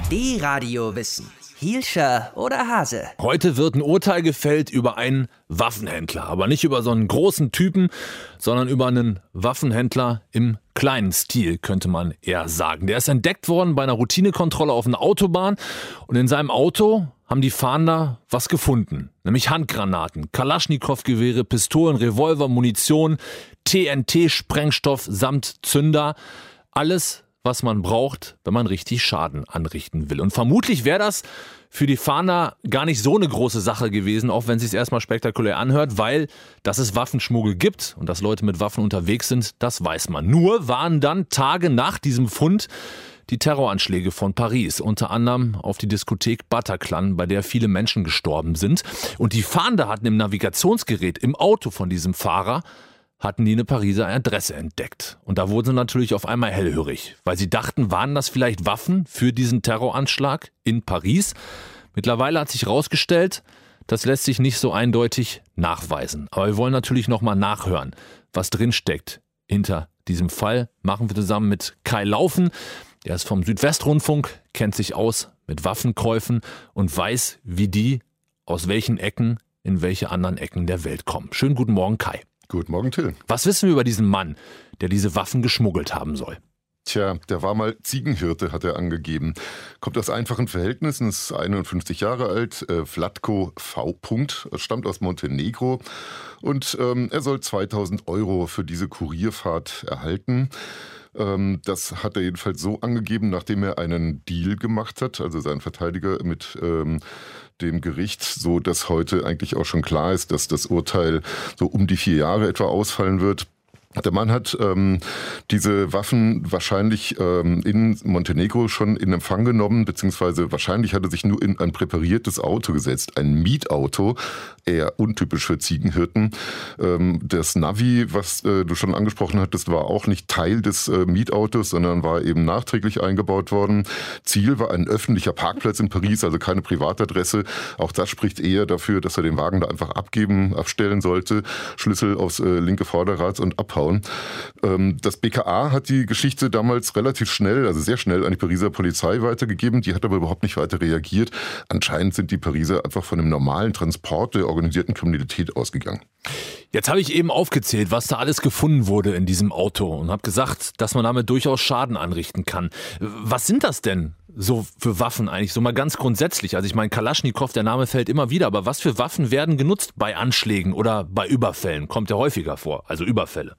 D-Radio Wissen. Hielscher oder Hase? Heute wird ein Urteil gefällt über einen Waffenhändler. Aber nicht über so einen großen Typen, sondern über einen Waffenhändler im kleinen Stil, könnte man eher sagen. Der ist entdeckt worden bei einer Routinekontrolle auf einer Autobahn. Und in seinem Auto haben die Fahnder was gefunden. Nämlich Handgranaten, Kalaschnikow-Gewehre, Pistolen, Revolver, Munition, TNT-Sprengstoff samt Zünder. Alles, was man braucht, wenn man richtig Schaden anrichten will. Und vermutlich wäre das für die Fahnder gar nicht so eine große Sache gewesen, auch wenn es sich erstmal spektakulär anhört, weil dass es Waffenschmuggel gibt und dass Leute mit Waffen unterwegs sind, das weiß man. Nur waren dann Tage nach diesem Fund die Terroranschläge von Paris, unter anderem auf die Diskothek Bataclan, bei der viele Menschen gestorben sind. Und die Fahnder hatten im Navigationsgerät im Auto von diesem Fahrer hatten die eine Pariser Adresse entdeckt. Und da wurden sie natürlich auf einmal hellhörig, weil sie dachten, waren das vielleicht Waffen für diesen Terroranschlag in Paris? Mittlerweile hat sich herausgestellt, das lässt sich nicht so eindeutig nachweisen. Aber wir wollen natürlich nochmal nachhören, was drinsteckt hinter diesem Fall. Machen wir zusammen mit Kai Laufen. Der ist vom Südwestrundfunk, kennt sich aus mit Waffenkäufen und weiß, wie die aus welchen Ecken in welche anderen Ecken der Welt kommen. Schönen guten Morgen, Kai. Guten Morgen, Till. Was wissen wir über diesen Mann, der diese Waffen geschmuggelt haben soll? Tja, der war mal Ziegenhirte, hat er angegeben. Kommt aus einfachen Verhältnissen, ist 51 Jahre alt, Vlatko V. Stammt aus Montenegro und er soll 2000 € für diese Kurierfahrt erhalten. Das hat er jedenfalls so angegeben, nachdem er einen Deal gemacht hat, also sein Verteidiger mit dem Gericht, so dass heute eigentlich auch schon klar ist, dass das Urteil so um die 4 Jahre etwa ausfallen wird. Der Mann hat diese Waffen wahrscheinlich in Montenegro schon in Empfang genommen, beziehungsweise wahrscheinlich hat er sich nur in ein präpariertes Auto gesetzt, ein Mietauto, eher untypisch für Ziegenhirten. Das Navi, was du schon angesprochen hattest, war auch nicht Teil des Mietautos, sondern war eben nachträglich eingebaut worden. Ziel war ein öffentlicher Parkplatz in Paris, also keine Privatadresse. Auch das spricht eher dafür, dass er den Wagen da einfach abstellen sollte, Schlüssel aufs linke Vorderrad und abhauen. Das BKA hat die Geschichte damals relativ schnell, also sehr schnell an die Pariser Polizei weitergegeben. Die hat aber überhaupt nicht weiter reagiert. Anscheinend sind die Pariser einfach von einem normalen Transport der organisierten Kriminalität ausgegangen. Jetzt habe ich eben aufgezählt, was da alles gefunden wurde in diesem Auto und habe gesagt, dass man damit durchaus Schaden anrichten kann. Was sind das denn so für Waffen eigentlich, so mal ganz grundsätzlich? Also ich meine, Kalaschnikow, der Name fällt immer wieder, aber was für Waffen werden genutzt bei Anschlägen oder bei Überfällen? Kommt ja häufiger vor, also Überfälle.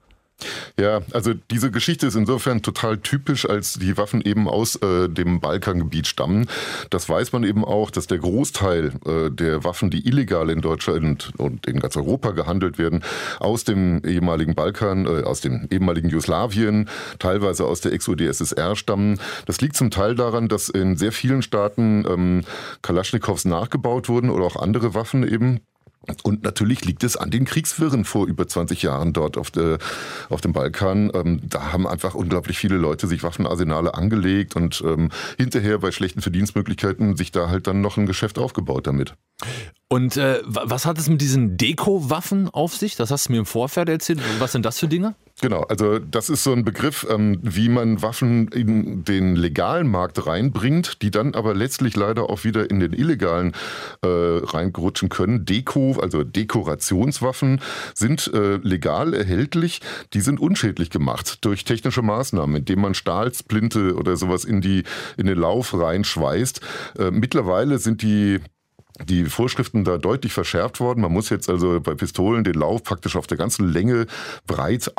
Ja, also diese Geschichte ist insofern total typisch, als die Waffen eben aus dem Balkangebiet stammen. Das weiß man eben auch, dass der Großteil der Waffen, die illegal in Deutschland und in ganz Europa gehandelt werden, aus dem ehemaligen Balkan, aus dem ehemaligen Jugoslawien, teilweise aus der Ex-UdSSR stammen. Das liegt zum Teil daran, dass in sehr vielen Staaten Kalaschnikows nachgebaut wurden oder auch andere Waffen eben. Und natürlich liegt es an den Kriegswirren vor über 20 Jahren dort auf dem Balkan. Da haben einfach unglaublich viele Leute sich Waffenarsenale angelegt und hinterher bei schlechten Verdienstmöglichkeiten sich da halt dann noch ein Geschäft aufgebaut damit. Und was hat es mit diesen Deko-Waffen auf sich? Das hast du mir im Vorfeld erzählt. Was sind das für Dinge? Genau, also das ist so ein Begriff, wie man Waffen in den legalen Markt reinbringt, die dann aber letztlich leider auch wieder in den illegalen reinrutschen können. Deko, also Dekorationswaffen sind legal erhältlich, die sind unschädlich gemacht durch technische Maßnahmen, indem man Stahlsplinte oder sowas in den Lauf reinschweißt. Mittlerweile sind die Vorschriften da deutlich verschärft worden. Man muss jetzt also bei Pistolen den Lauf praktisch auf der ganzen Länge breit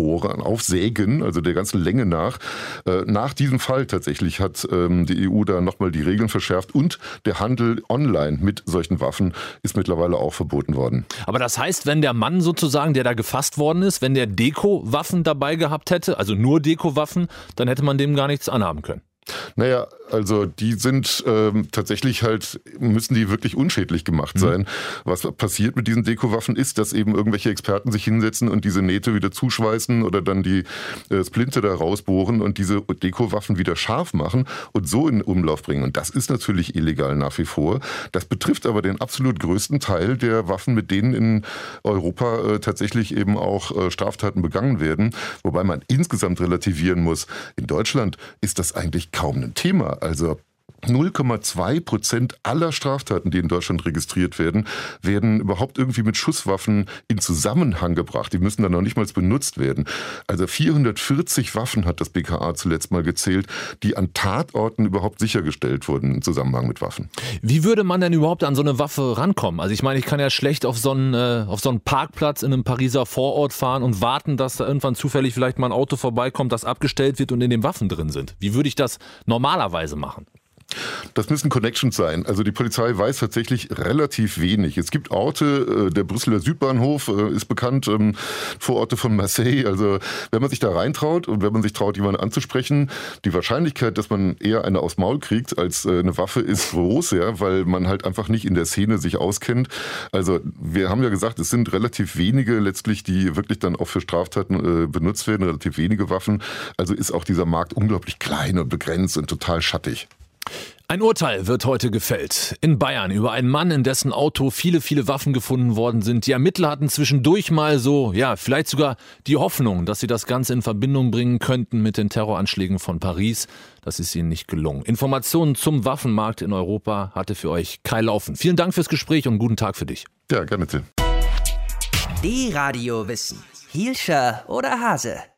aufsägen, also der ganzen Länge nach. Nach diesem Fall tatsächlich hat die EU da nochmal die Regeln verschärft und der Handel online mit solchen Waffen ist mittlerweile auch verboten worden. Aber das heißt, wenn der Mann sozusagen, der da gefasst worden ist, wenn der Deko-Waffen dabei gehabt hätte, also nur Deko-Waffen, dann hätte man dem gar nichts anhaben können. Naja, also die sind tatsächlich müssen die wirklich unschädlich gemacht sein. Was passiert mit diesen Dekowaffen ist, dass eben irgendwelche Experten sich hinsetzen und diese Nähte wieder zuschweißen oder dann die Splinte da rausbohren und diese Dekowaffen wieder scharf machen und so in Umlauf bringen. Und das ist natürlich illegal nach wie vor. Das betrifft aber den absolut größten Teil der Waffen, mit denen in Europa tatsächlich eben auch Straftaten begangen werden. Wobei man insgesamt relativieren muss, in Deutschland ist das eigentlich kaum ein Thema. Also 0,2% aller Straftaten, die in Deutschland registriert werden, werden überhaupt irgendwie mit Schusswaffen in Zusammenhang gebracht. Die müssen dann noch nicht mal benutzt werden. Also 440 Waffen hat das BKA zuletzt mal gezählt, die an Tatorten überhaupt sichergestellt wurden im Zusammenhang mit Waffen. Wie würde man denn überhaupt an so eine Waffe rankommen? Also ich meine, ich kann ja schlecht auf so einen Parkplatz in einem Pariser Vorort fahren und warten, dass da irgendwann zufällig vielleicht mal ein Auto vorbeikommt, das abgestellt wird und in dem Waffen drin sind. Wie würde ich das normalerweise machen? Das müssen Connections sein. Also die Polizei weiß tatsächlich relativ wenig. Es gibt Orte, der Brüsseler Südbahnhof ist bekannt, Vororte von Marseille. Also wenn man sich da reintraut und wenn man sich traut, jemanden anzusprechen, die Wahrscheinlichkeit, dass man eher eine aufs Maul kriegt als eine Waffe, ist groß, ja, weil man halt einfach nicht in der Szene sich auskennt. Also wir haben ja gesagt, es sind relativ wenige letztlich, die wirklich dann auch für Straftaten benutzt werden, relativ wenige Waffen. Also ist auch dieser Markt unglaublich klein und begrenzt und total schattig. Ein Urteil wird heute gefällt. In Bayern über einen Mann, in dessen Auto viele Waffen gefunden worden sind. Die Ermittler hatten zwischendurch mal vielleicht sogar die Hoffnung, dass sie das Ganze in Verbindung bringen könnten mit den Terroranschlägen von Paris. Das ist ihnen nicht gelungen. Informationen zum Waffenmarkt in Europa hatte für euch Kai Laufen. Vielen Dank fürs Gespräch und guten Tag für dich. Ja, gerne, Till. Die Radiowissen. Hielscher oder Hase?